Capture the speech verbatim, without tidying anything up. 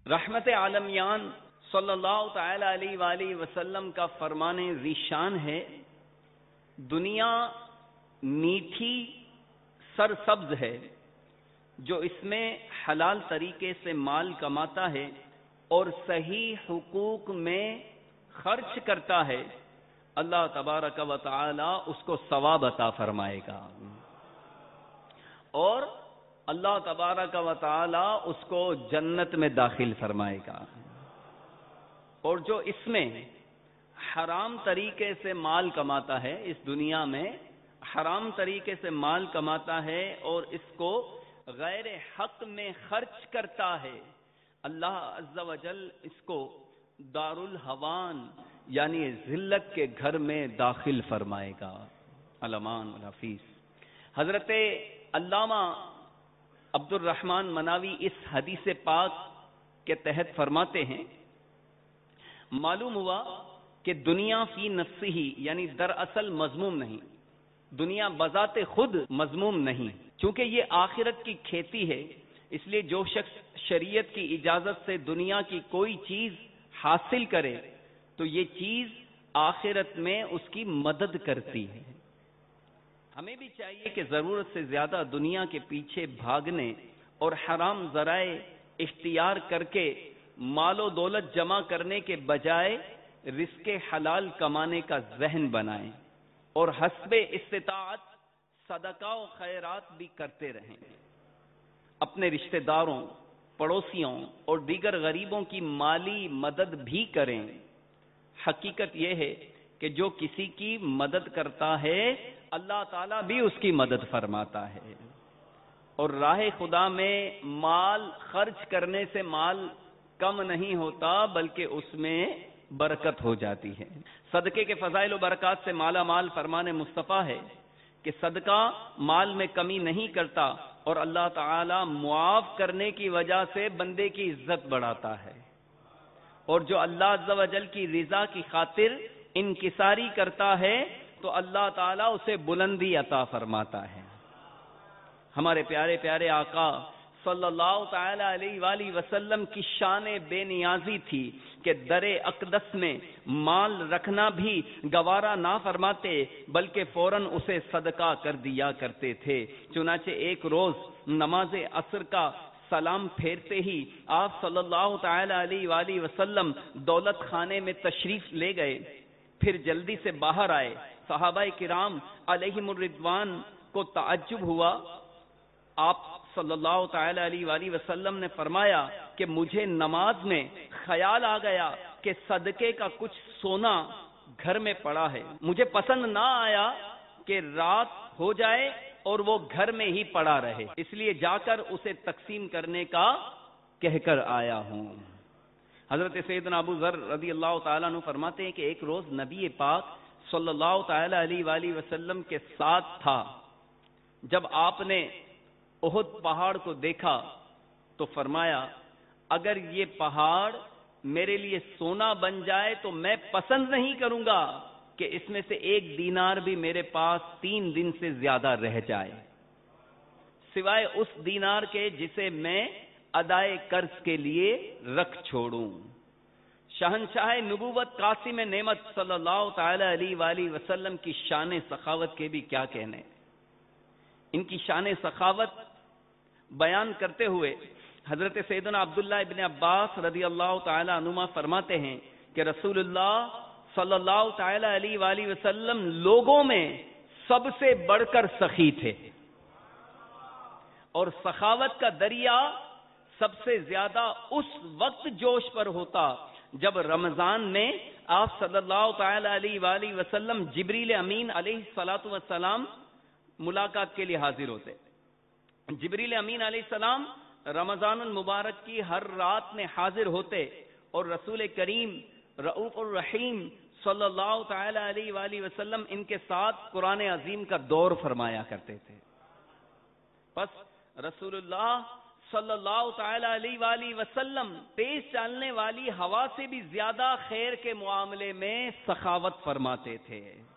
رحمت عالمیان صلی اللہ تعالی علیہ وآلہ وسلم کا فرمان ذیشان ہے، دنیا میٹھی سرسبز ہے، جو اس میں حلال طریقے سے مال کماتا ہے اور صحیح حقوق میں خرچ کرتا ہے، اللہ تبارک و تعالی اس کو ثواب عطا فرمائے گا، اور اللہ تبارک و تعالی اس کو جنت میں داخل فرمائے گا۔ اور جو اس میں حرام طریقے سے مال کماتا ہے، اس دنیا میں حرام طریقے سے مال کماتا ہے اور اس کو غیر حق میں خرچ کرتا ہے، اللہ عز و جل اس کو دار الحوان یعنی ذلت کے گھر میں داخل فرمائے گا۔ علمان الحفیظ حضرت علامہ عبد الرحمن مناوی اس حدیث پاک کے تحت فرماتے ہیں، معلوم ہوا کہ دنیا فی نفسی ہی یعنی دراصل مذموم نہیں، دنیا بذات خود مذموم نہیں، کیونکہ یہ آخرت کی کھیتی ہے، اس لیے جو شخص شریعت کی اجازت سے دنیا کی کوئی چیز حاصل کرے تو یہ چیز آخرت میں اس کی مدد کرتی ہے۔ ہمیں بھی چاہیے کہ ضرورت سے زیادہ دنیا کے پیچھے بھاگنے اور حرام ذرائع اختیار کر کے مال و دولت جمع کرنے کے بجائے رزق حلال کمانے کا ذہن بنائیں اور حسب استطاعت صدقہ و خیرات بھی کرتے رہیں، اپنے رشتہ داروں، پڑوسیوں اور دیگر غریبوں کی مالی مدد بھی کریں۔ حقیقت یہ ہے کہ جو کسی کی مدد کرتا ہے اللہ تعالیٰ بھی اس کی مدد فرماتا ہے، اور راہ خدا میں مال خرچ کرنے سے مال کم نہیں ہوتا بلکہ اس میں برکت ہو جاتی ہے۔ صدقے کے فضائل و برکات سے مالا مال فرمان مصطفیٰ ہے کہ صدقہ مال میں کمی نہیں کرتا اور اللہ تعالی معاف کرنے کی وجہ سے بندے کی عزت بڑھاتا ہے، اور جو اللہ عز و جل کی رضا کی خاطر انکساری کرتا ہے تو اللہ تعالیٰ اسے بلندی عطا فرماتا ہے۔ ہمارے پیارے پیارے آقا صلی اللہ تعالی علیہ وآلہ وسلم کی شان بے نیازی تھی کہ در اقدس میں مال رکھنا بھی گوارا نہ فرماتے بلکہ فوراً اسے صدقہ کر دیا کرتے تھے۔ چنانچہ ایک روز نماز عصر کا سلام پھیرتے ہی آپ صلی اللہ تعالی علیہ وآلہ وسلم دولت خانے میں تشریف لے گئے، پھر جلدی سے باہر آئے۔ صحابہ کرام علیہم الرضوان کو تعجب ہوا۔ آپ صلی اللہ تعالی علیہ وآلہ وسلم نے فرمایا کہ مجھے نماز میں خیال آ گیا کہ صدقے کا کچھ سونا گھر میں پڑا ہے، مجھے پسند نہ آیا کہ رات ہو جائے اور وہ گھر میں ہی پڑا رہے، اس لیے جا کر اسے تقسیم کرنے کا کہہ کر آیا ہوں۔ حضرت سیدنا ابو ذر رضی اللہ تعالیٰ عنہ فرماتے ہیں کہ ایک روز نبی پاک صلی اللہ تعالی علیہ وآلہ وسلم کے ساتھ تھا، جب آپ نے احد پہاڑ کو دیکھا تو فرمایا اگر یہ پہاڑ میرے لیے سونا بن جائے تو میں پسند نہیں کروں گا کہ اس میں سے ایک دینار بھی میرے پاس تین دن سے زیادہ رہ جائے، سوائے اس دینار کے جسے میں ادائے قرض کے لیے رکھ چھوڑوں۔ شہنشاہ نبوت قاسم نعمت صلی اللہ تعالی علیہ وآلہ وسلم کی شان سخاوت کے بھی کیا کہنے، ان کی شان سخاوت بیان کرتے ہوئے حضرت سیدنا عبداللہ ابن عباس رضی اللہ تعالی عنہما فرماتے ہیں کہ رسول اللہ صلی اللہ تعالی علیہ وآلہ وسلم لوگوں میں سب سے بڑھ کر سخی تھے، اور سخاوت کا دریا سب سے زیادہ اس وقت جوش پر ہوتا جب رمضان میں آپ صلی اللہ تعالی علیہ وآلہ وسلم جبریل امین علیہ الصلاۃ والسلام ملاقات کے لیے حاضر ہوتے۔ جبریل امین علیہ السلام رمضان المبارک کی ہر رات میں حاضر ہوتے اور رسول کریم رؤوف الرحیم صلی اللہ تعالی علیہ وآلہ وسلم ان کے ساتھ قرآن عظیم کا دور فرمایا کرتے تھے۔ بس رسول اللہ صلی اللہ تعالی علیہ وآلہ وسلم تیز چلنے والی ہوا سے بھی زیادہ خیر کے معاملے میں سخاوت فرماتے تھے۔